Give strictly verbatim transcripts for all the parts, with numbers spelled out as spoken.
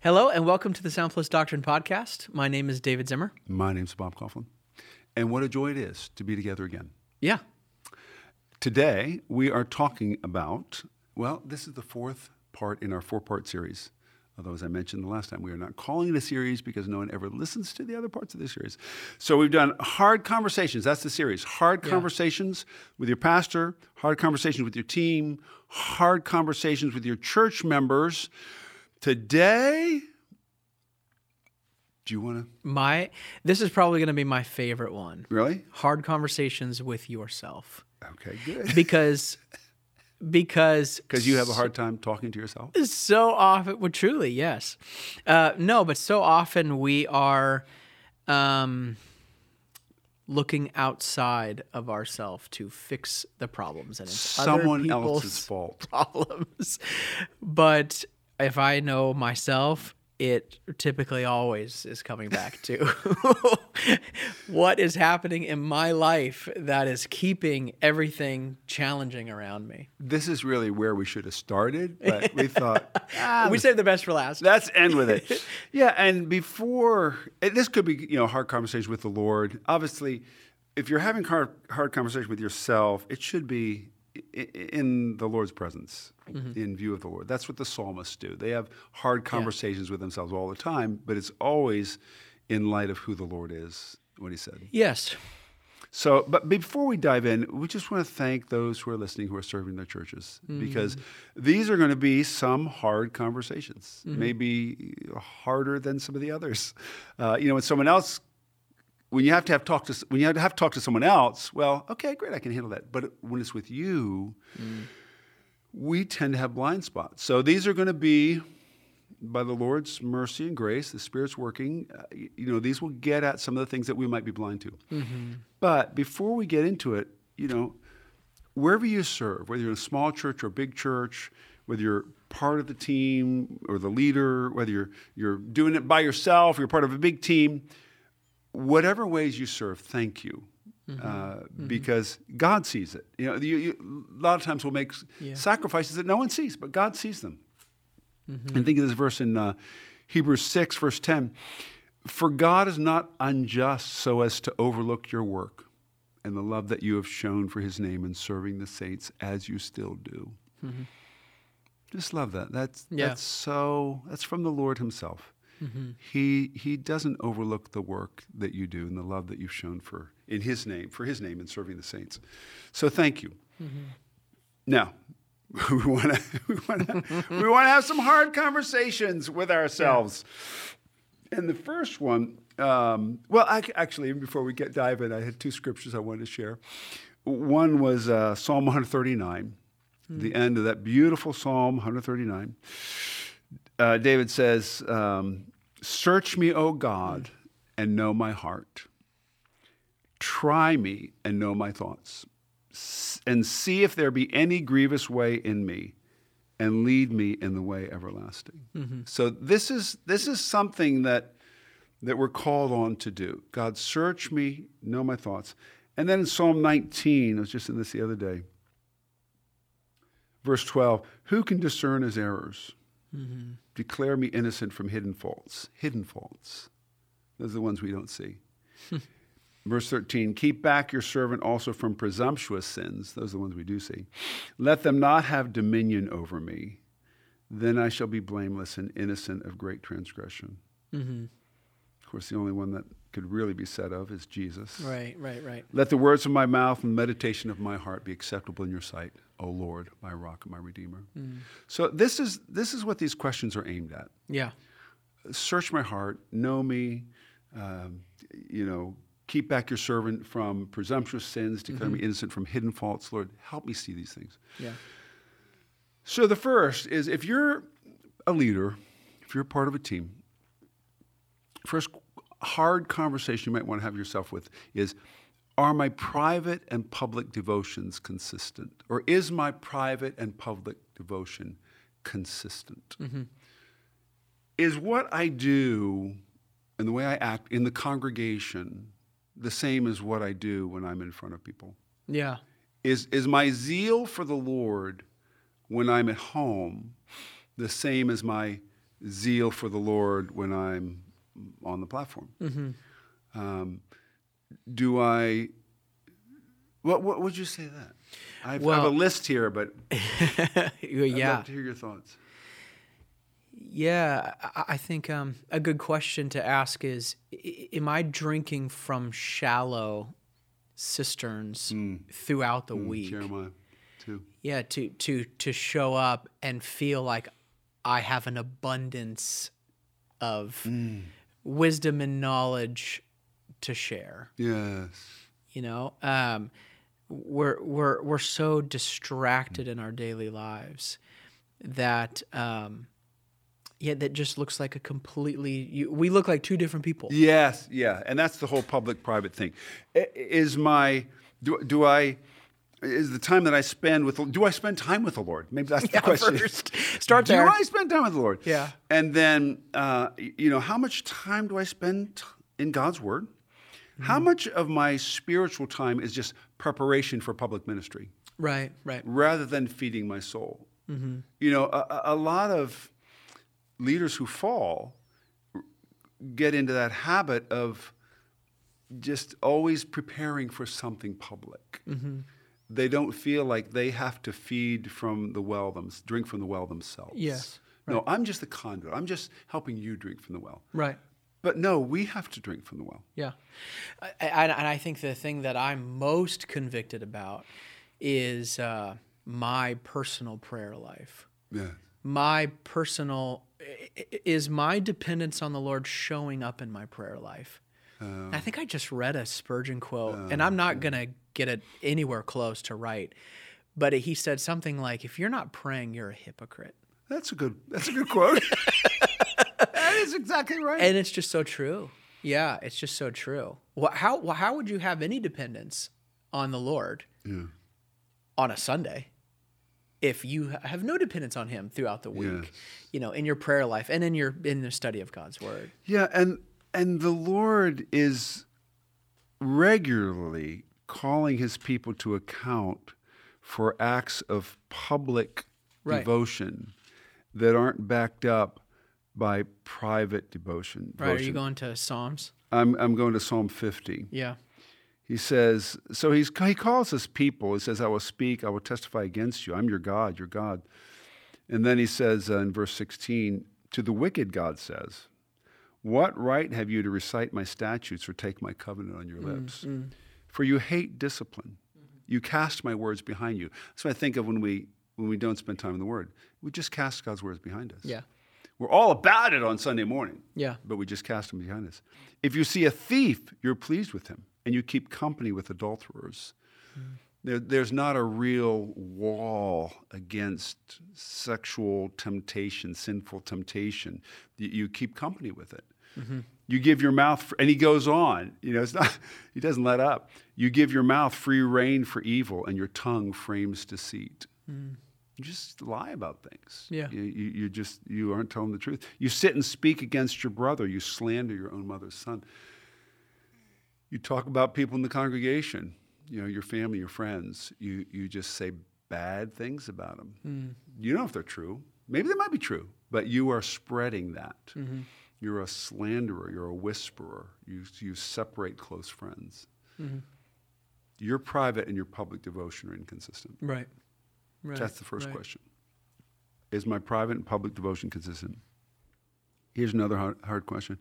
Hello, and welcome to the Sound Plus Doctrine podcast. My name is David Zimmer. My name's Bob Coughlin. And what a joy it is to be together again. Yeah. Today, we are talking about, well, this is the fourth part in our four-part series. Although, as I mentioned the last time, we are not calling it a series because no one ever listens to the other parts of the series. So we've done hard conversations. That's the series. Hard Yeah. conversations with your pastor, hard conversations with your team, hard conversations with your church members. Today, do you want to? My this is probably going to be my favorite one. Really? Hard conversations with yourself. Okay, good. Because because Because you have a hard time talking to yourself? so often, well, truly, yes. Uh, no, but so often we are um, looking outside of ourselves to fix the problems, and it's Someone other people's else's fault. problems. But if I know myself, it typically always is coming back to what is happening in my life that is keeping everything challenging around me. This is really where we should have started, but we thought, ah, We saved the best for last. let's end with it. Yeah, and before, and this could be, you know, hard conversation with the Lord. Obviously, if you're having hard, hard conversation with yourself, it should be i- in the Lord's presence, Mm-hmm. in view of the Lord. That's what the psalmists do. They have hard conversations with themselves all the time, but it's always in light of who the Lord is, what he said. Yes. So, but before we dive in, we just want to thank those who are listening, who are serving their churches, because these are going to be some hard conversations, maybe harder than some of the others. Uh, you know, when someone else, when you have to have talk to, when you have to have to talk to someone else, well, okay, great, I can handle that. But when it's with you, we tend to have blind spots. So these are going to be, by the Lord's mercy and grace, the Spirit's working, uh, you know, these will get at some of the things that we might be blind to. Mm-hmm. But before we get into it, you know, wherever you serve, whether you're in a small church or a big church, whether you're part of the team or the leader, whether you're you're doing it by yourself, you're part of a big team, whatever ways you serve, thank you. Uh, Mm-hmm. Because God sees it. You know, you, you, a lot of times we'll make Yeah. sacrifices that no one sees, but God sees them. Mm-hmm. And think of this verse in uh, Hebrews six, verse ten. For God is not unjust so as to overlook your work and the love that you have shown for his name in serving the saints as you still do. Mm-hmm. Just love that. That's, Yeah. that's so, that's from the Lord himself. Mm-hmm. He he doesn't overlook the work that you do and the love that you've shown for in his name, for his name in serving the saints. So thank you. Mm-hmm. Now, we want to we want to we want to have some hard conversations with ourselves. And the first one, um, well, I, actually, before we get dive in, I had two scriptures I wanted to share. One was uh, Psalm one thirty-nine, Mm-hmm. the end of that beautiful Psalm one thirty-nine. Uh, David says, um, "Search me, O God, and know my heart. Try me and know my thoughts, S- and see if there be any grievous way in me, and lead me in the way everlasting." Mm-hmm. So this is this is something that that we're called on to do. God, search me, know my thoughts. And then in Psalm nineteen, I was just in this the other day, verse twelve, who can discern his errors? Mm-hmm. Declare me innocent from hidden faults. Hidden faults. Those are the ones we don't see. Verse thirteen, keep back your servant also from presumptuous sins. Those are the ones we do see. Let them not have dominion over me. Then I shall be blameless and innocent of great transgression. Mm-hmm. Of course, the only one that could really be said of is Jesus. Right, right, right. Let the words of my mouth and meditation of my heart be acceptable in your sight, O Lord, my rock and my redeemer. Mm. So this is this is what these questions are aimed at. Yeah. Search my heart, know me, um, you know, keep back your servant from presumptuous sins, declare Mm-hmm. me innocent from hidden faults. Lord, help me see these things. Yeah. So the first is, if you're a leader, if you're part of a team, first hard conversation you might want to have yourself with is, are my private and public devotions consistent? Or is my private and public devotion consistent? Mm-hmm. Is what I do and the way I act in the congregation the same as what I do when I'm in front of people? Yeah. Is, is my zeal for the Lord when I'm at home the same as my zeal for the Lord when I'm on the platform? Mm-hmm. Um, do I? What what would you say that? I've, Well, I have a list here, but I'd yeah, love to hear your thoughts. yeah. I, I think um, a good question to ask is: i- Am I drinking from shallow cisterns Mm. throughout the Mm, week? Jeremiah, two. Yeah, to to to show up and feel like I have an abundance of Mm. wisdom and knowledge to share. Yes. You know, um, we're we're we're so distracted in our daily lives that um, yeah, that just looks like a completely. You, we look like two different people. Yes, yeah, and that's the whole public-private thing. I- Is my do, do I is the time that I spend with do I spend time with the Lord? Maybe that's the Yeah, question. first. Start do there. I spend time with the Lord? Yeah. And then uh, y- you know, how much time do I spend in God's Word? How much of my spiritual time is just preparation for public ministry, Right, right. rather than feeding my soul? Mm-hmm. You know, a, a- a lot of leaders who fall get into that habit of just always preparing for something public. Mm-hmm. They don't feel like they have to feed from the well, them, drink from the well themselves. Yes, No, I'm just the conduit. I'm just helping you drink from the well. Right. But no, we have to drink from the well. Yeah. I, I, and I think the thing that I'm most convicted about is uh, my personal prayer life. Yeah. My personal, is my dependence on the Lord showing up in my prayer life? Um, I think I just read a Spurgeon quote, and I'm not going to get it anywhere close to right, but he said something like, if you're not praying, you're a hypocrite. That's a good. That's a good quote. That is exactly right. And it's just so true. Yeah, it's just so true. Wha- How wha- how would you have any dependence on the Lord yeah. on a Sunday if you ha- have no dependence on Him throughout the week? Yes. You know, in your prayer life and in your in the study of God's Word. Yeah, and and the Lord is regularly calling His people to account for acts of public Right. devotion that aren't backed up by private devotion. Right? Are devotion. you going to Psalms? I'm I'm going to Psalm fifty. Yeah. He says, so he's he calls us people. He says, I will speak, I will testify against you. I'm your God, your God. And then he says uh, in verse sixteen, to the wicked God says, what right have you to recite my statutes or take my covenant on your lips? Mm-hmm. For you hate discipline. Mm-hmm. You cast my words behind you. That's what I think of when we when we don't spend time in the Word. We just cast God's words behind us. Yeah. We're all about it on Sunday morning. Yeah. But we just cast them behind us. If you see a thief, you're pleased with him, and you keep company with adulterers. Mm. There, there's not a real wall against sexual temptation, sinful temptation. You, you keep company with it. Mm-hmm. You give your mouth, for, and he goes on. You know, it's not. He doesn't let up. You give your mouth free rein for evil, and your tongue frames deceit. Mm. You just lie about things. Yeah. You, you, you just, you aren't telling the truth. You sit and speak against your brother. You slander your own mother's son. You talk about people in the congregation, you know, your family, your friends. You, you just say bad things about them. Mm. You don't know if they're true. Maybe they might be true, but you are spreading that. Mm-hmm. You're a slanderer. You're a whisperer. You, you separate close friends. Mm-hmm. Your private and your public devotion are inconsistent. Right. Right, That's the first right. question. Is my private and public devotion consistent? Here's another hard, hard question.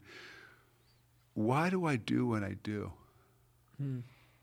Why do I do what I do? Hmm.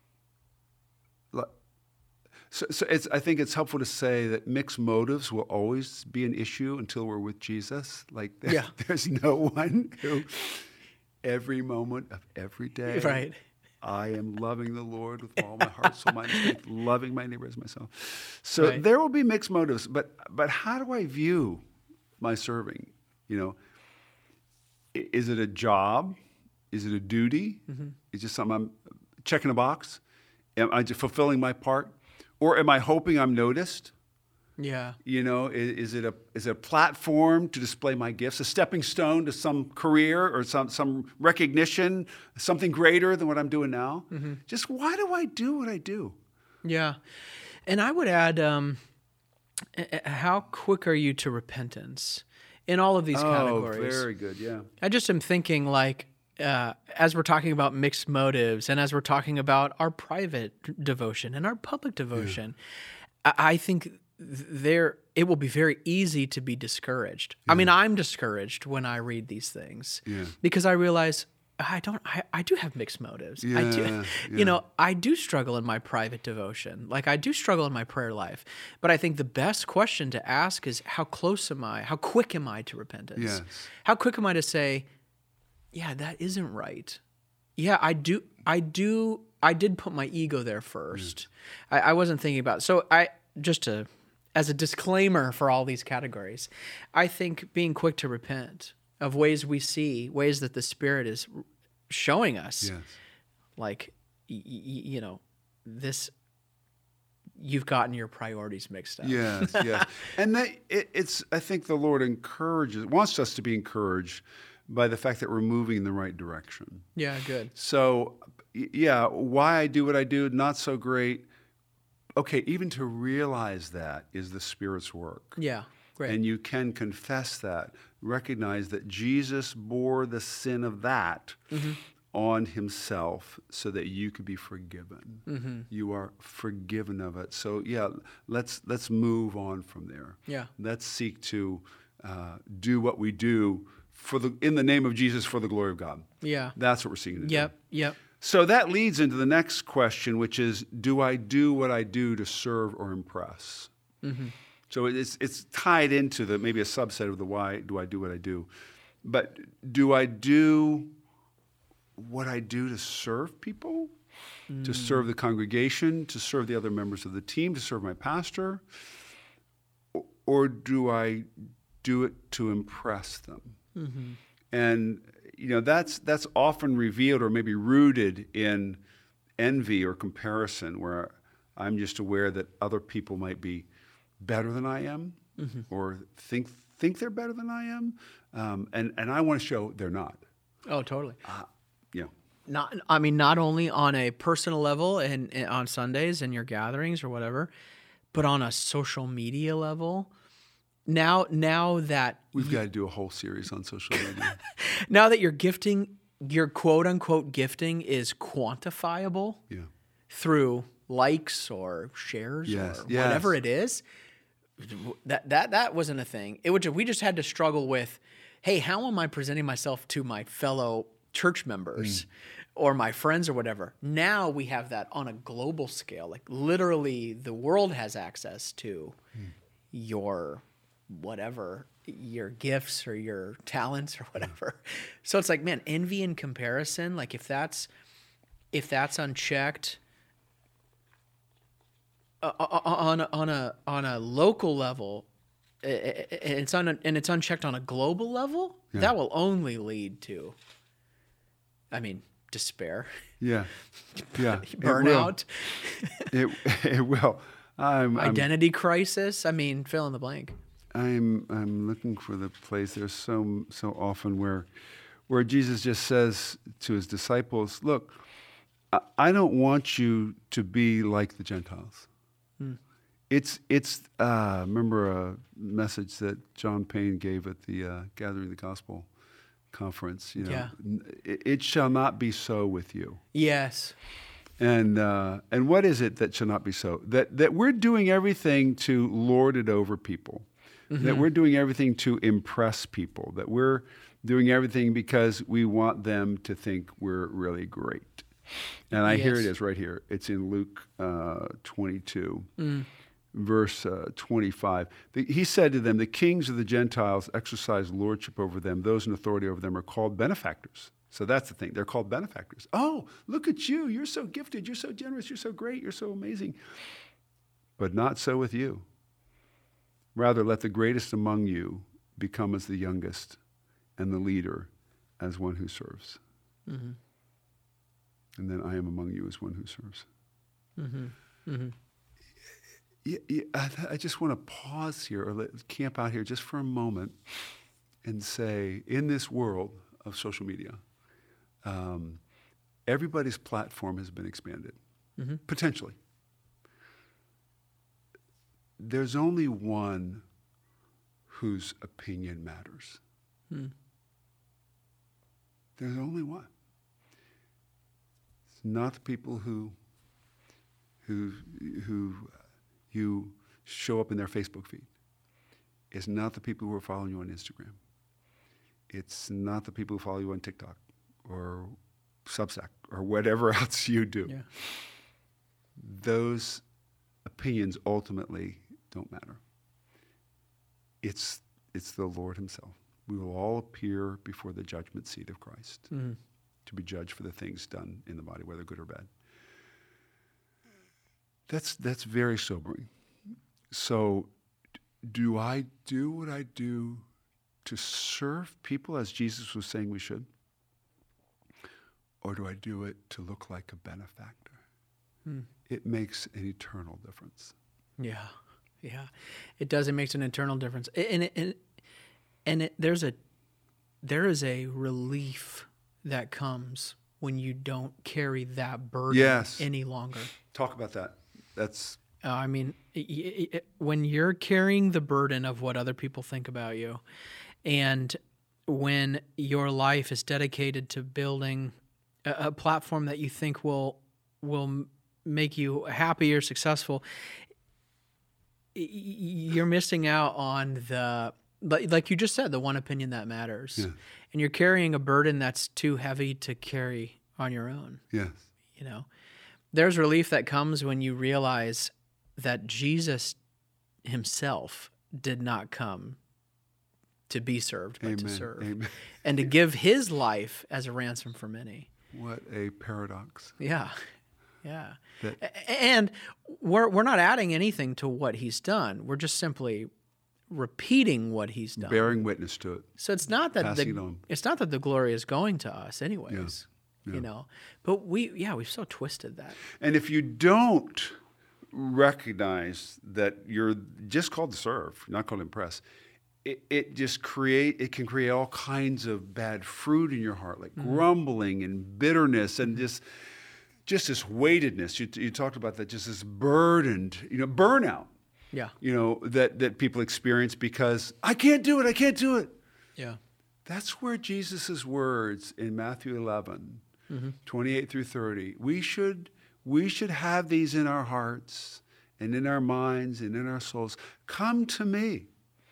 So, so it's, I think it's helpful to say that mixed motives will always be an issue until we're with Jesus. Like, there, Yeah. there's no one who, every moment of every day, Right. I am loving the Lord with all my heart, soul, mind, and strength, loving my neighbor as myself. So Right. there will be mixed motives, but but how do I view my serving? You know, I- is it a job? Is it a duty? Mm-hmm. Is it just something I'm checking a box? Am I just fulfilling my part, or am I hoping I'm noticed? Yeah. You know, is, is it a is it a platform to display my gifts, a stepping stone to some career or some some recognition, something greater than what I'm doing now? Mm-hmm. Just why do I do what I do? Yeah. And I would add, um, how quick are you to repentance? in all of these Oh, categories. very good. Yeah. I just am thinking like, uh, as we're talking about mixed motives and as we're talking about our private devotion and our public devotion, I, I think th- there it will be very easy to be discouraged. I mean, I'm discouraged when I read these things Yeah. because I realize I don't. I, I do have mixed motives. I do, Yeah, you yeah. know, I do struggle in my private devotion. Like I do struggle in my prayer life. But I think the best question to ask is, how close am I? How quick am I to repentance? Yes. How quick am I to say, yeah, that isn't right. Yeah, I do. I do. I did put my ego there first. I, I wasn't thinking about it. So I just to, as a disclaimer for all these categories, I think being quick to repent of ways we see, ways that the Spirit is showing us, Yes. like, y- y- you know, this, you've gotten your priorities mixed up. Yes, yes. And that, it, it's, I think the Lord encourages, wants us to be encouraged by the fact that we're moving in the right direction. Yeah, good. So, y- yeah, why I do what I do, not so great. Okay, even to realize that is the Spirit's work. Yeah, great. And you can confess that, recognize that Jesus bore the sin of that Mm-hmm. on himself so that you could be forgiven. Mm-hmm. You are forgiven of it. So yeah, let's let's move on from there. Yeah. Let's seek to uh, do what we do for the in the name of Jesus for the glory of God. Yeah. That's what we're seeking to do. Yep, yep. So that leads into the next question, which is, do I do what I do to serve or impress? Mm-hmm. So it's it's tied into the maybe a subset of the why do I do what I do. But do I do what I do to serve people, mm. to serve the congregation, to serve the other members of the team, to serve my pastor? Or, or do I do it to impress them? Mm-hmm. And you know, that's that's often revealed or maybe rooted in envy or comparison, where I'm just aware that other people might be better than I am, mm-hmm. or think think they're better than I am, um, and and I want to show they're not. Oh, totally. Uh, yeah. Not, I mean, not only on a personal level and, and on Sundays and your gatherings or whatever, but on a social media level. Now, now that We've you, got to do a whole series on social media. now that your gifting, your quote unquote gifting is quantifiable Yeah. through likes or shares Yes, or yes. whatever it is, that that that wasn't a thing. It was, we just had to struggle with, hey, how am I presenting myself to my fellow church members? Mm. Or my friends or whatever. Now we have that on a global scale. Like literally the world has access to mm. your whatever, your gifts or your talents or whatever. So it's like, man, envy and comparison, like if that's if that's unchecked uh, on a, on a on a local level, it's un, and it's unchecked on a global level, yeah. that will only lead to, I mean, despair. Yeah, yeah. Burnout. It will. It, it will. I'm, Identity I'm, crisis. I mean, fill in the blank. I'm I'm looking for the place. There's so so often where where Jesus just says to his disciples, "Look, I, I don't want you to be like the Gentiles." Hmm. It's it's. Uh, remember a message that John Payne gave at the uh, Gathering the Gospel conference. You know, yeah. it, it shall not be so with you. Yes. And uh, and what is it that shall not be so? That that we're doing everything to lord it over people. Mm-hmm. That we're doing everything to impress people. That we're doing everything because we want them to think we're really great. And I yes. hear it is right here. It's in Luke uh, twenty-two. Mm. Verse uh, twenty-five. The, he said to them, the kings of the Gentiles exercise lordship over them. Those in authority over them are called benefactors. So that's the thing. They're called benefactors. Oh, look at you. You're so gifted. You're so generous. You're so great. You're so amazing. But not so with you. Rather, let the greatest among you become as the youngest, and the leader as one who serves. Mm-hmm. And then I am among you as one who serves. Mm-hmm. Mm-hmm. Yeah, yeah, I, I just want to pause here or let, camp out here just for a moment and say, in this world of social media, um, everybody's platform has been expanded, mm-hmm. potentially. There's only one whose opinion matters. Hmm. There's only one. It's not the people who who who you show up in their Facebook feed. It's not the people who are following you on Instagram. It's not the people who follow you on TikTok or Substack or whatever else you do. Yeah. Those opinions ultimately don't matter. It's it's the Lord himself. We will all appear before the judgment seat of Christ Mm-hmm. to be judged for the things done in the body, whether good or bad. That's that's very sobering. So do I do what I do to serve people as Jesus was saying we should? Or do I do it to look like a benefactor? Hmm. It makes an eternal difference. Yeah, yeah, it does. It makes an internal difference, and it, and and it, there's a there is a relief that comes when you don't carry that burden Yes. any longer. Talk about that. That's Uh, I mean, it, it, it- when you're carrying the burden of what other people think about you, and when your life is dedicated to building a, a platform that you think will will m- make you happy or successful, y- y- you're missing out on the like like you just said, the one opinion that matters, Yeah. and you're carrying a burden that's too heavy to carry on your own. yes. You know, there's relief that comes when you realize that Jesus himself did not come to be served, but Amen. to serve, Amen. and to give his life as a ransom for many. What a paradox. Yeah, yeah. That- A- and we're we're not adding anything to what he's done. We're just simply repeating what he's done. Bearing witness to it. So it's not that Passing it the on. it's not that the glory is going to us, anyways. Yeah. You know, but we yeah we've so twisted that. And if you don't recognize that you're just called to serve, not called to impress, it, it just create it can create all kinds of bad fruit in your heart, like Mm-hmm. grumbling and bitterness and just just this weightedness. You, you talked about that, just this burdened, you know, burnout. Yeah, You know that that people experience because I can't do it. I can't do it. yeah, That's where Jesus' words in Matthew eleven, Mm-hmm. twenty-eight through thirty, we should, we should have these in our hearts and in our minds and in our souls. Come to me,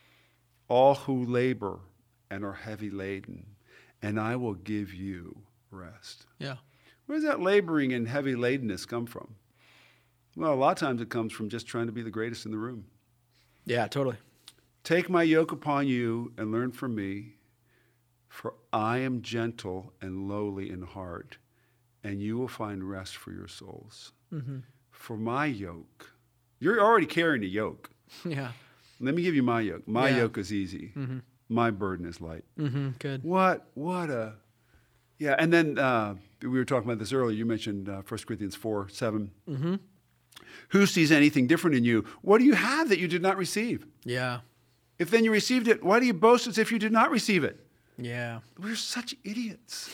all who labor and are heavy laden, and I will give you rest. yeah. Where does that laboring and heavy ladenness come from? Well, a lot of times it comes from just trying to be the greatest in the room. Yeah, totally. Take my yoke upon you and learn from me, for I am gentle and lowly in heart, and you will find rest for your souls. Mm-hmm. For my yoke, you're already carrying a yoke. Yeah. Let me give you my yoke. My Yeah. yoke is easy. Mm-hmm. My burden is light. Mm-hmm. Good. What, what a, yeah. And then uh, we were talking about this earlier. You mentioned uh, First Corinthians four, seven. Mm-hmm. Who sees anything different in you? What do you have that you did not receive? Yeah. If then you received it, why do you boast as if you did not receive it? Yeah. We're such idiots.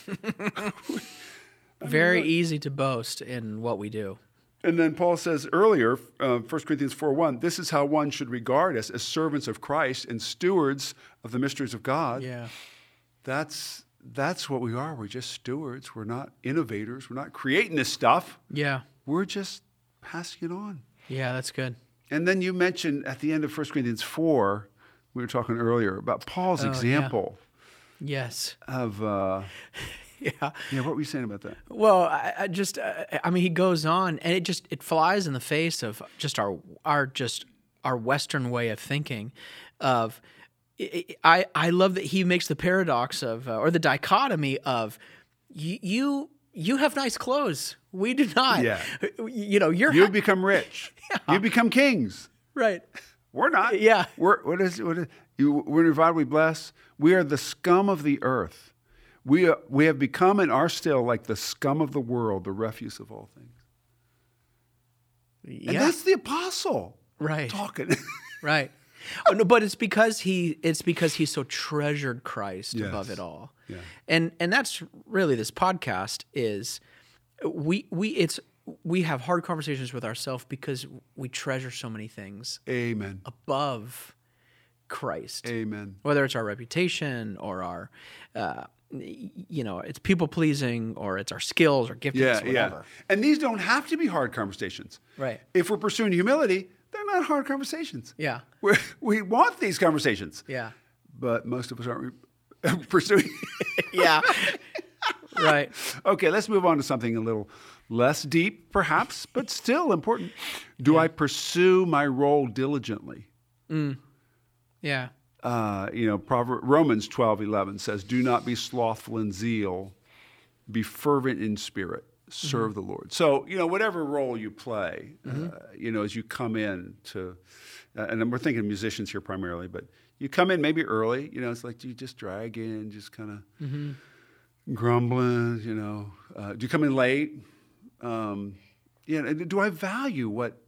Very easy to boast in what we do. And then Paul says earlier, uh, First Corinthians four one, this is how one should regard us as servants of Christ and stewards of the mysteries of God. Yeah. That's that's what we are. We're just stewards. We're not innovators. We're not creating this stuff. Yeah. We're just passing it on. Yeah, that's good. And then you mentioned at the end of First Corinthians four, we were talking earlier about Paul's Oh, yeah. example Yes. of, uh, Yeah. yeah, what were you saying about that? Well, I, I just, uh, I mean, he goes on, and it just it flies in the face of just our our just our Western way of thinking. Of, I I love that he makes the paradox of uh, or the dichotomy of you you you have nice clothes, we do not. Yeah. You know, you're You ha- become rich. You become kings. right. We're not. Yeah. We're what is what is you? We're divided. We bless. We are the scum of the earth. We are, we have become and are still like the scum of the world, the refuse of all things. Yeah. And that's the apostle Right. talking. Right. Oh, no, but it's because he it's because he so treasured Christ Yes. above it all. Yeah. And and that's really this podcast is we we it's we have hard conversations with ourselves because we treasure so many things Amen. above Christ. Amen. Whether it's our reputation or our, uh, you know, it's people pleasing or it's our skills or giftedness, Yeah, whatever. yeah. And these don't have to be hard conversations. Right. If we're pursuing humility, they're not hard conversations. Yeah. We're, we want these conversations. Yeah. But most of us aren't re- pursuing. Yeah. Right. Okay, let's move on to something a little less deep, perhaps, but still important. Do yeah. I pursue my role diligently? Mm. Yeah. Uh, you know, Proverbs, Romans twelve eleven says, "Do not be slothful in zeal, be fervent in spirit, serve mm-hmm. the Lord." So, you know, whatever role you play, mm-hmm. uh, you know, as you come in to, uh, and we're thinking musicians here primarily, but you come in maybe early, you know, it's like you just drag in, just kind of mm-hmm. grumbling, you know. Uh, do you come in late? Um, you know, do I value what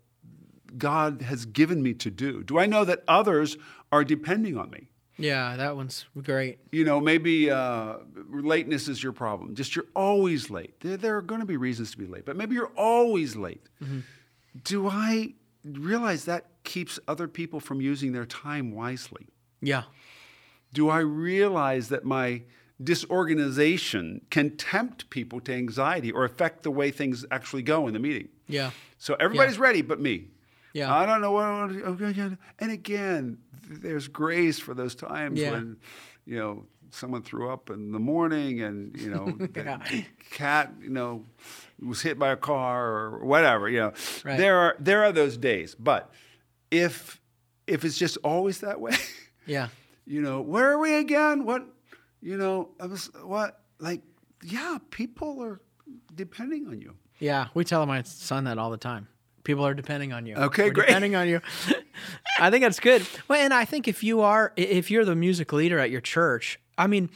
God has given me to do? Do I know that others are depending on me? Yeah, that one's great. You know, maybe uh, lateness is your problem. Just you're always late. There, there are going to be reasons to be late, but maybe you're always late. Mm-hmm. Do I realize that keeps other people from using their time wisely? Yeah. Do I realize that my disorganization can tempt people to anxiety or affect the way things actually go in the meeting? Yeah. So everybody's yeah. ready but me. Yeah. I don't know what. Okay, and again, there's grace for those times yeah. when, you know, someone threw up in the morning, and you know, yeah. the cat, you know, was hit by a car or whatever. You know, right. there are there are those days. But if if it's just always that way, yeah, you know, where are we again? What, you know, I was what like, yeah, people are depending on you. Yeah, we tell my son that all the time. People are depending on you. Okay, We're great. Depending on you. I think that's good. Well, and I think if you are, if you're the music leader at your church, I mean,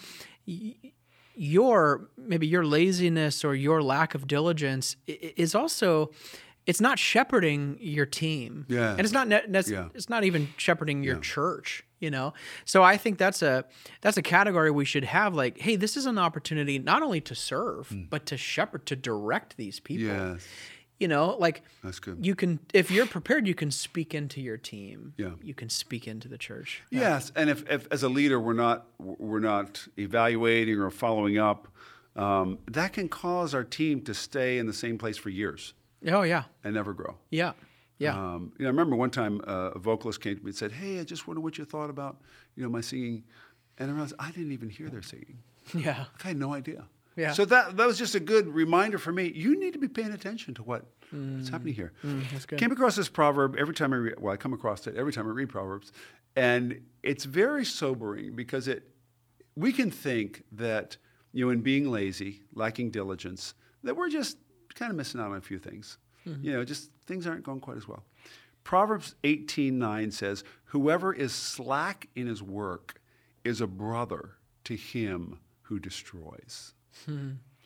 your maybe your laziness or your lack of diligence is also, it's not shepherding your team. Yeah. And it's not ne- ne- yeah. it's not even shepherding your yeah. church. You know, so I think that's a that's a category we should have. Like, hey, this is an opportunity not only to serve, mm. but to shepherd, to direct these people. Yes. You know, like that's good. You can, if you're prepared, you can speak into your team. Yeah. You can speak into the church. Yes, and if, if as a leader we're not we're not evaluating or following up, um, that can cause our team to stay in the same place for years. Oh yeah. And never grow. Yeah. Yeah. Um, you know, I remember one time uh, a vocalist came to me and said, "Hey, I just wonder what you thought about, you know, my singing," and I realized I didn't even hear their singing. Yeah. I had no idea. Yeah. So that that was just a good reminder for me. You need to be paying attention to what, mm. what's happening here. Mm, that's good. Came across this proverb every time I read. Well, I come across it every time I read Proverbs, and it's very sobering because it. We can think that, you know, in being lazy, lacking diligence, that we're just kind of missing out on a few things. Mm-hmm. You know, just things aren't going quite as well. Proverbs eighteen nine says, "Whoever is slack in his work is a brother to him who destroys." Hmm.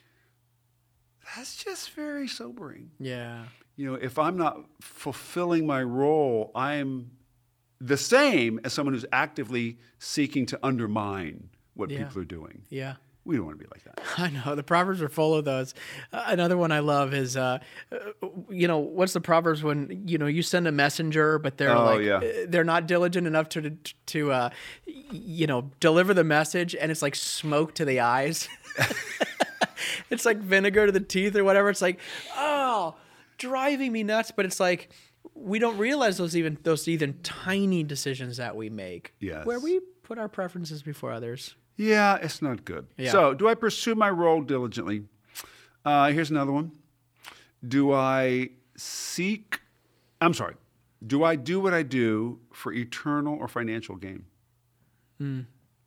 That's just very sobering. Yeah. You know, if I'm not fulfilling my role, I'm the same as someone who's actively seeking to undermine what yeah. people are doing. Yeah. We don't want to be like that. I know. The Proverbs are full of those. Uh, another one I love is, uh, uh, you know, what's the Proverbs when, you know, you send a messenger, but they're oh, like, yeah. uh, they're not diligent enough to, to uh, you know, deliver the message, and it's like smoke to the eyes. It's like vinegar to the teeth or whatever. It's like, oh, driving me nuts. But it's like, we don't realize those even, those even tiny decisions that we make. Yes. Where we put our preferences before others. Yeah, it's not good. Yeah. So, do I pursue my role diligently? Uh, here's another one. Do I seek, I'm sorry, do I do what I do for eternal or financial gain? Hmm.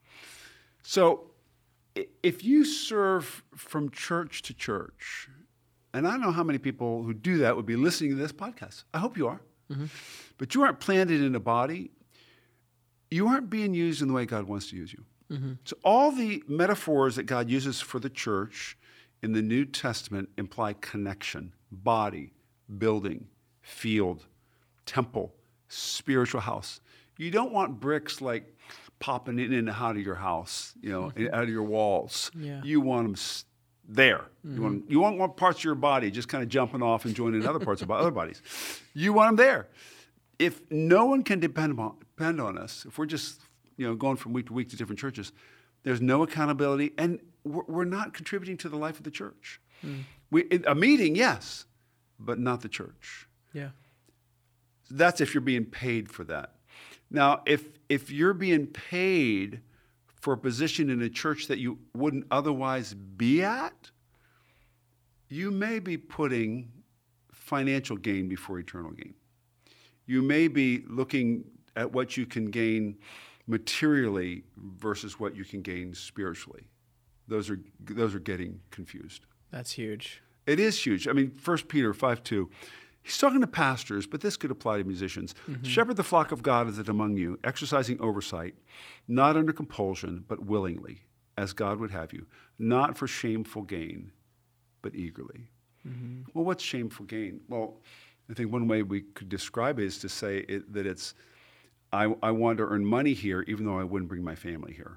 So, if you serve from church to church, and I don't know how many people who do that would be listening to this podcast. I hope you are. Mm-hmm. But you aren't planted in a body. You aren't being used in the way God wants to use you. Mm-hmm. So all the metaphors that God uses for the church in the New Testament imply connection, body, building, field, temple, spiritual house. You don't want bricks like popping in and out of your house, you know, mm-hmm. out of your walls. Yeah. You want them there. Mm-hmm. You want you won't want parts of your body just kind of jumping off and joining other parts of other bodies. You want them there. If no one can depend upon depend on us, if we're just, you know, going from week to week to different churches, there's no accountability, and we're, we're not contributing to the life of the church. Mm. We, a meeting, yes, but not the church. Yeah. That's if you're being paid for that. Now, if if you're being paid for a position in a church that you wouldn't otherwise be at, you may be putting financial gain before eternal gain. You may be looking at what you can gain materially versus what you can gain spiritually. Those are those are getting confused. That's huge. It is huge. I mean, First Peter five two, he's talking to pastors, but this could apply to musicians. Mm-hmm. Shepherd the flock of God is it among you, exercising oversight, not under compulsion, but willingly, as God would have you, not for shameful gain, but eagerly. Mm-hmm. Well, what's shameful gain? Well, I think one way we could describe it is to say it, that it's, I, I want to earn money here, even though I wouldn't bring my family here.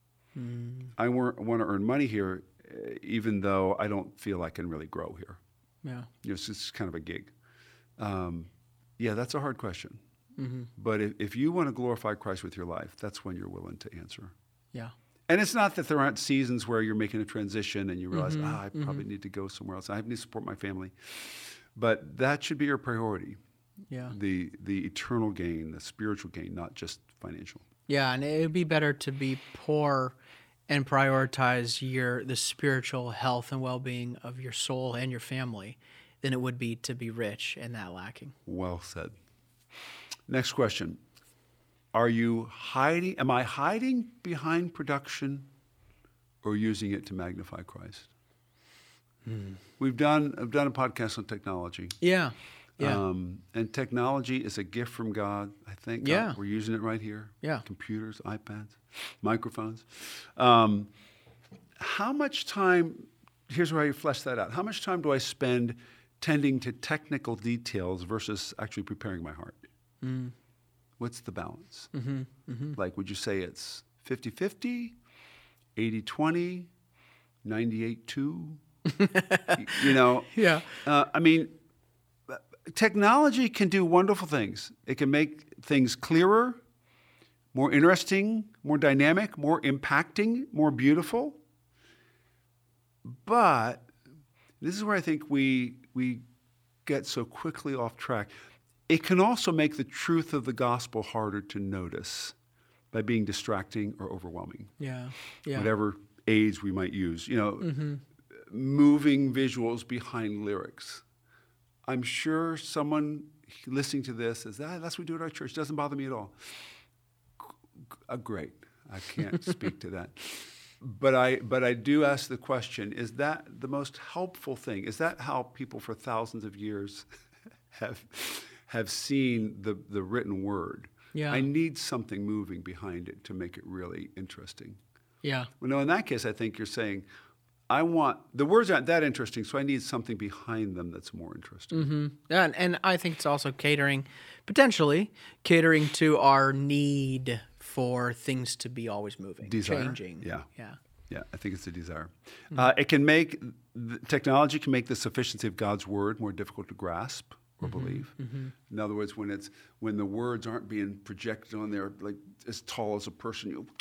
Mm. I want, want to earn money here, even though I don't feel I can really grow here. Yeah, you know, it's just kind of a gig. Um, yeah, that's a hard question. Mm-hmm. But if, if you want to glorify Christ with your life, that's when you're willing to answer. Yeah. And it's not that there aren't seasons where you're making a transition and you realize, mm-hmm. ah, I probably mm-hmm. need to go somewhere else. I need to support my family. But that should be your priority. Yeah. The the eternal gain, the spiritual gain, not just financial. Yeah, and it would be better to be poor and prioritize your the spiritual health and well-being of your soul and your family than it would be to be rich and that lacking. Well said. Next question. Are you hiding, am I hiding behind production or using it to magnify Christ? Hmm. We've done, I've done a podcast on technology. Yeah. Yeah. Um, and technology is a gift from God, I think. Yeah. God, we're using it right here. Yeah. Computers, iPads, microphones. Um, how much time, here's where I flesh that out. How much time do I spend tending to technical details versus actually preparing my heart? Mm. What's the balance? Mm-hmm, mm-hmm. Like, would you say it's fifty-fifty, eighty twenty, ninety-eight two? You know? Yeah. Uh, I mean, technology can do wonderful things. It can make things clearer, more interesting, more dynamic, more impacting, more beautiful. But this is where I think we we get so quickly off track. It can also make the truth of the gospel harder to notice by being distracting or overwhelming. Yeah, yeah. Whatever aids we might use. You know, mm-hmm. moving visuals behind lyrics. I'm sure someone listening to this says, ah, that's what we do at our church. It doesn't bother me at all. Uh, great. I can't speak to that. But I but I do ask the question, is that the most helpful thing? Is that how people for thousands of years have have seen the, the written word? Yeah. I need something moving behind it to make it really interesting. Yeah. Well, no, in that case, I think you're saying, I want, the words aren't that interesting, so I need something behind them that's more interesting. Mm-hmm. And, and I think it's also catering, potentially, catering to our need for things to be always moving, desire. Changing. Yeah. Yeah. Yeah, I think it's a desire. Mm-hmm. Uh, it can make, the technology can make the sufficiency of God's word more difficult to grasp or mm-hmm. believe. Mm-hmm. In other words, when it's when the words aren't being projected on there like as tall as a person, you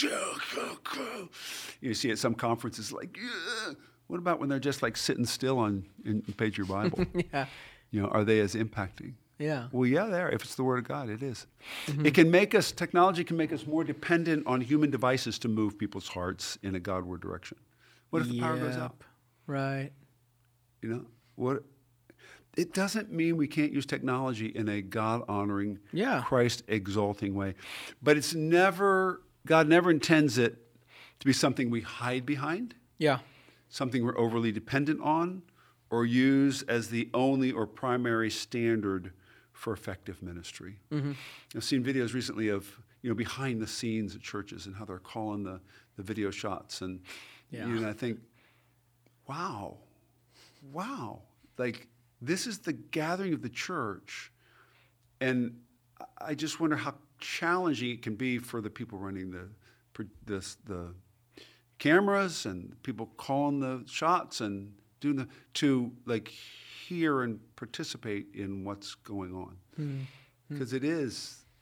you see at some conferences like, yeah. What about when they're just like sitting still on in the page of your Bible? Yeah. You know, are they as impacting? Yeah. Well, yeah, there. If it's the Word of God, it is. Mm-hmm. It can make us, technology can make us more dependent on human devices to move people's hearts in a Godward direction. What if the power goes out? Right. You know, what? It doesn't mean we can't use technology in a God-honoring, yeah. Christ-exalting way. But it's never, God never intends it to be something we hide behind. Yeah. Something we're overly dependent on or use as the only or primary standard for effective ministry. Mm-hmm. I've seen videos recently of, you know, behind the scenes at churches and how they're calling the, the video shots. And, yeah. you know, I think, wow, wow. Like, this is the gathering of the church. And I just wonder how challenging it can be for the people running the this, the cameras and people calling the shots and doing the, to like hear and participate in what's going on. Because mm-hmm. it is,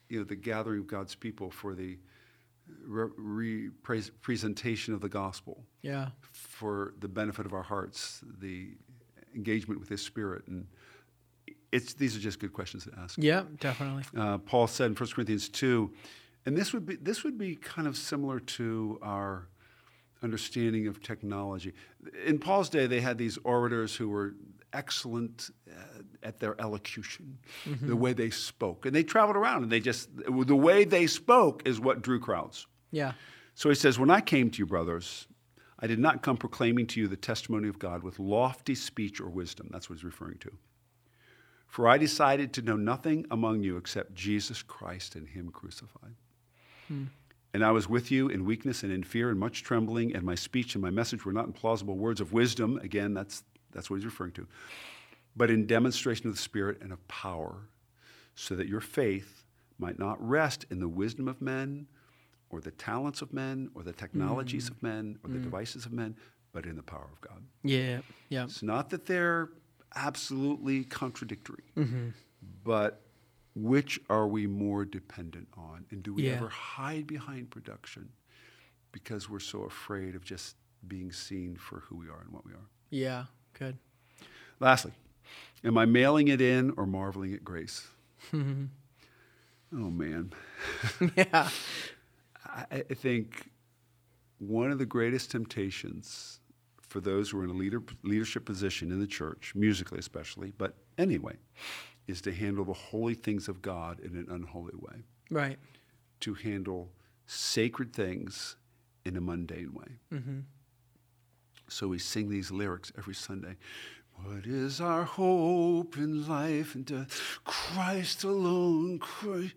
you know, the gathering of God's people for the re- re- pres- presentation of the gospel. Yeah. For the benefit of our hearts, the engagement with His Spirit, and it's these are just good questions to ask. Yeah, definitely. Uh, Paul said in First Corinthians two, and this would be this would be kind of similar to our understanding of technology. In Paul's day, they had these orators who were excellent uh, at their elocution, mm-hmm. the way they spoke, and they traveled around, and they just the way they spoke is what drew crowds. Yeah. So he says, "When I came to you, brothers, I did not come proclaiming to you the testimony of God with lofty speech or wisdom." That's what he's referring to. "For I decided to know nothing among you except Jesus Christ and Him crucified. Hmm. And I was with you in weakness and in fear and much trembling, and my speech and my message were not in plausible words of wisdom." Again, that's, that's what he's referring to. "But in demonstration of the Spirit and of power, so that your faith might not rest in the wisdom of men or the talents of men or the technologies mm. of men or mm. the devices of men, but in the power of God." Yeah, yeah. It's not that they're absolutely contradictory, mm-hmm. but which are we more dependent on? And do we yeah. ever hide behind production because we're so afraid of just being seen for who we are and what we are? Yeah, good. Lastly, am I mailing it in or marveling at grace? Mm-hmm. Oh, man. Yeah. I, I think one of the greatest temptations for those who are in a leader, leadership position in the church, musically especially, but anyway, is to handle the holy things of God in an unholy way. Right. To handle sacred things in a mundane way. Mm-hmm. So we sing these lyrics every Sunday. What is our hope in life and death? Christ alone, Christ.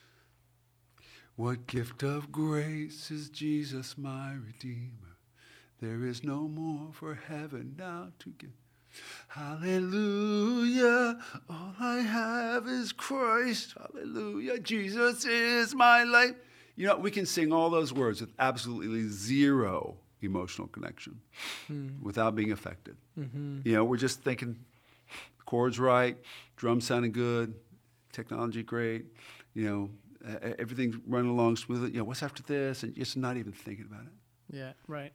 What gift of grace is Jesus my Redeemer? There is no more for heaven now to give. Hallelujah, all I have is Christ. Hallelujah, Jesus is my life. You know, we can sing all those words with absolutely zero emotional connection, mm. without being affected. Mm-hmm. You know, we're just thinking, chords right, drums sounding good, technology great, you know, uh, everything's running along smoothly. You know, what's after this? And just not even thinking about it. Yeah, right.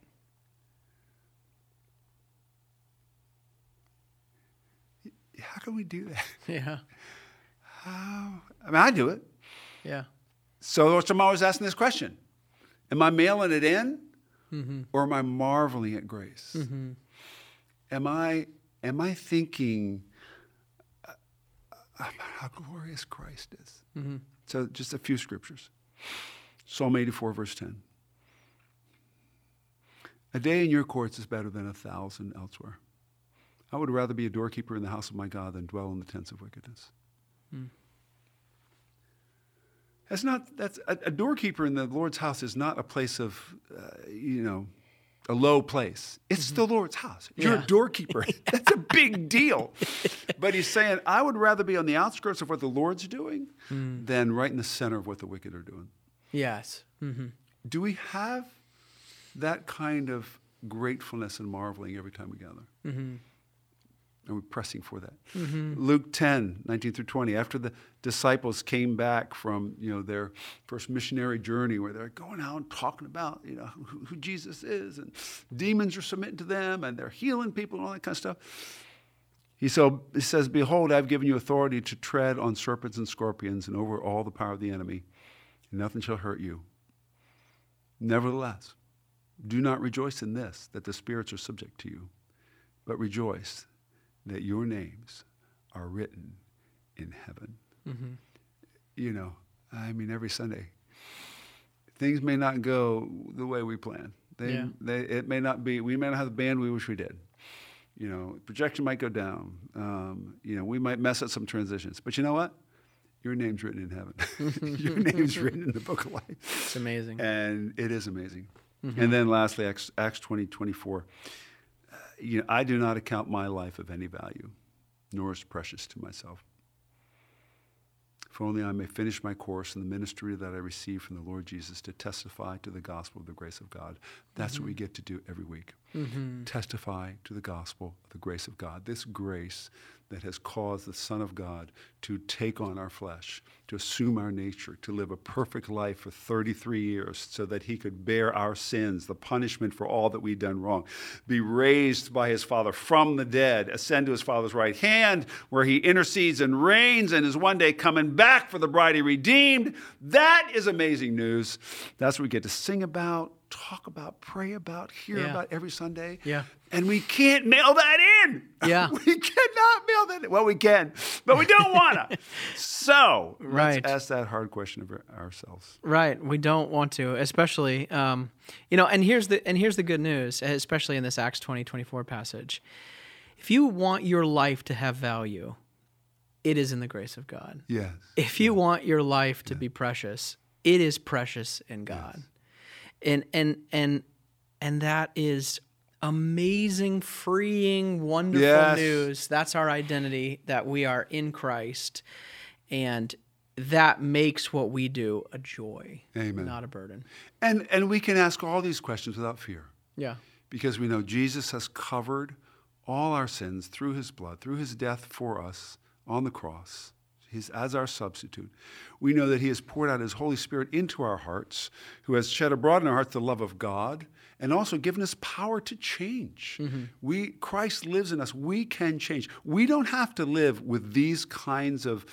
How can we do that? Yeah. How? I mean, I do it. Yeah. So I'm always asking this question. Am I mailing it in? Mm-hmm. Or am I marveling at grace? Mm-hmm. Am I am I thinking about how glorious Christ is? Mm-hmm. So just a few scriptures. Psalm eighty-four, verse ten. A day in your courts is better than a thousand elsewhere. I would rather be a doorkeeper in the house of my God than dwell in the tents of wickedness. Mm. That's not, that's, a, a doorkeeper in the Lord's house is not a place of, uh, you know, a low place. It's mm-hmm. the Lord's house. You're yeah. a doorkeeper. That's a big deal. But he's saying, I would rather be on the outskirts of what the Lord's doing mm. than right in the center of what the wicked are doing. Yes. Mm-hmm. Do we have that kind of gratefulness and marveling every time we gather? Mm-hmm. Are we pressing for that? Mm-hmm. Luke ten, nineteen through twenty, after the disciples came back from, you know, their first missionary journey where they're going out and talking about, you know, who, who Jesus is, and demons are submitting to them, and they're healing people and all that kind of stuff. He, so, he says, behold, I've given you authority to tread on serpents and scorpions and over all the power of the enemy, and nothing shall hurt you. Nevertheless, do not rejoice in this, that the spirits are subject to you, but rejoice that your names are written in heaven. Mm-hmm. You know, I mean, every Sunday, things may not go the way we plan. They, yeah. they, it may not be, we may not have the band we wish we did. You know, projection might go down. Um, you know, we might mess up some transitions. But you know what? Your name's written in heaven. Your name's written in the book of life. It's amazing. And it is amazing. Mm-hmm. And then lastly, Acts, Acts twenty, twenty-four. You know, I do not account my life of any value, nor is precious to myself. If only I may finish my course in the ministry that I received from the Lord Jesus to testify to the gospel of the grace of God. That's mm-hmm. what we get to do every week. mm-hmm. testify to the gospel of the grace of God. This grace that has caused the Son of God to take on our flesh, to assume our nature, to live a perfect life for thirty-three years so that he could bear our sins, the punishment for all that we've done wrong, be raised by his Father from the dead, ascend to his Father's right hand, where he intercedes and reigns and is one day coming back for the bride he redeemed. That is amazing news. That's what we get to sing about, talk about, pray about, hear Yeah. about every Sunday. Yeah. And we can't mail that in. Yeah. We cannot mail that in. Well, we can, but we don't want to. So Right. let's ask that hard question of ourselves. Right. We don't want to, especially, um, you know, and here's the, and here's the good news, especially in this Acts twenty, twenty-four passage. If you want your life to have value, it is in the grace of God. Yes. If you want your life to be precious, it is precious in God. Yes. And, and, and, and that is amazing, freeing, wonderful Yes. news. That's our identity, that we are in Christ. And that makes what we do a joy, Amen. not a burden. And and we can ask all these questions without fear, Yeah. because we know Jesus has covered all our sins through his blood, through his death for us on the cross. He's as our substitute. We know that he has poured out his Holy Spirit into our hearts, who has shed abroad in our hearts the love of God, and also given us power to change. Mm-hmm. We Christ lives in us. We can change. We don't have to live with these kinds of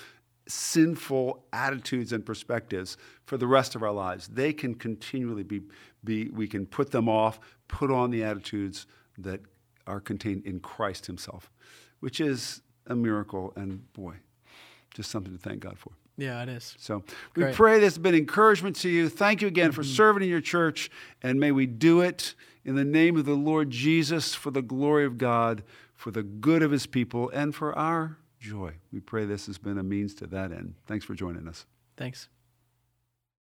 sinful attitudes and perspectives for the rest of our lives. They can continually be, be we can put them off, put on the attitudes that are contained in Christ himself, which is a miracle, and boy, just something to thank God for. Yeah, it is. So we Great. pray this has been encouragement to you. Thank you again mm-hmm. for serving in your church, and may we do it in the name of the Lord Jesus, for the glory of God, for the good of his people, and for our joy. We pray this has been a means to that end. Thanks for joining us. Thanks.